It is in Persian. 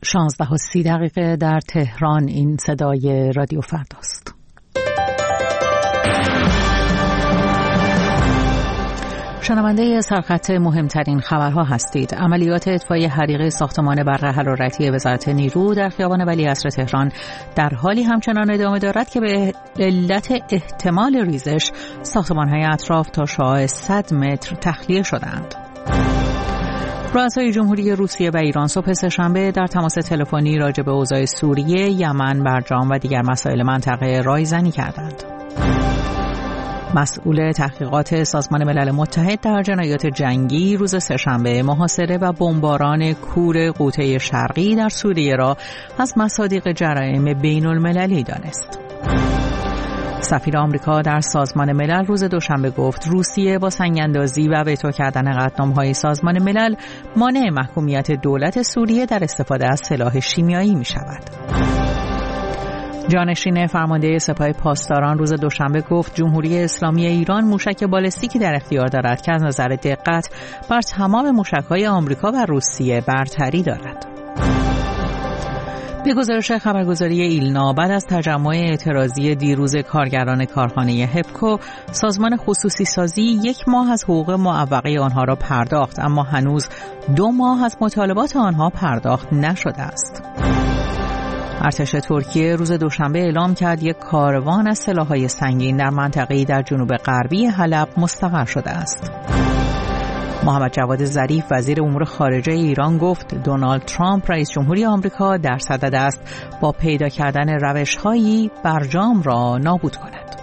16:30 در تهران. این صدای رادیو فرداست. شنونده سرخط مهمترین خبرها هستید. عملیات اطفای حریق ساختمان برق حرارتی وزارت نیرو در خیابان ولیعصر تهران در حالی همچنان ادامه دارد که به علت احتمال ریزش ساختمان‌های اطراف تا شعاع 100 متر تخلیه شدند. رؤسای جمهوری روسیه و ایران صبح سه‌شنبه در تماس تلفنی راجع به اوضاع سوریه، یمن، برجام و دیگر مسائل منطقه رایزنی کردند. مسئول تحقیقات سازمان ملل متحد در جنایات جنگی روز سه‌شنبه محاصره و بمباران کور غوطه شرقی در سوریه را از مصادیق جرایم بین المللی دانست. سفیر آمریکا در سازمان ملل روز دوشنبه گفت روسیه با سنگ‌اندازی و وتو کردن قطعنامه‌های سازمان ملل مانع محکومیت دولت سوریه در استفاده از سلاح شیمیایی می‌شود. جانشین فرمانده سپاه پاسداران روز دوشنبه گفت جمهوری اسلامی ایران موشک بالستیکی در اختیار دارد که از نظر دقت بر تمام موشک‌های آمریکا و روسیه برتری دارد. به گزارش خبرگزاری ایلنا بعد از تجمع اعتراضی دیروز کارگران کارخانه هپکو، سازمان خصوصی سازی 1 ماه از حقوق معوقه آنها را پرداخت، اما هنوز 2 ماه از مطالبات آنها پرداخت نشده است. ارتش ترکیه روز دوشنبه اعلام کرد یک کاروان از سلاح‌های سنگین در منطقه‌ای در جنوب غربی حلب مستقر شده است. محمد جواد ظریف وزیر امور خارجه ایران گفت دونالد ترامپ رئیس جمهوری آمریکا در صدد است با پیدا کردن روش‌هایی برجام را نابود کند.